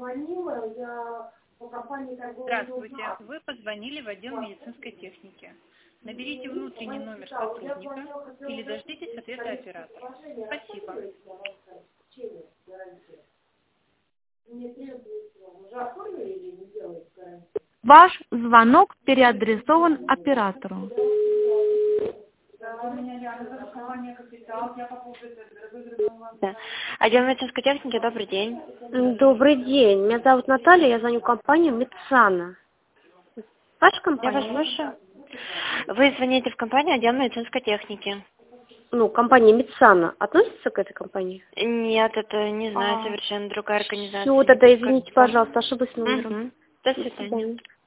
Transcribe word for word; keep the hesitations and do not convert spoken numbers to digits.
Здравствуйте. Вы позвонили в отдел медицинской техники. Наберите внутренний номер сотрудника или дождитесь ответа оператора. Спасибо. Ваш звонок переадресован оператору. Да. Отдел медицинской техники, добрый день. Добрый день. Меня зовут Наталья, я звоню в компанию Медсана. Ваша Я компания? вас слушаю. Вы звоните в компанию отдел медицинской техники. Ну, компания Медсана относится к этой компании? Нет, это не знаю, А. совершенно другая организация. Ну, вот это, извините, пожалуйста, ошиблась номером. Угу. До До свидания. свидания.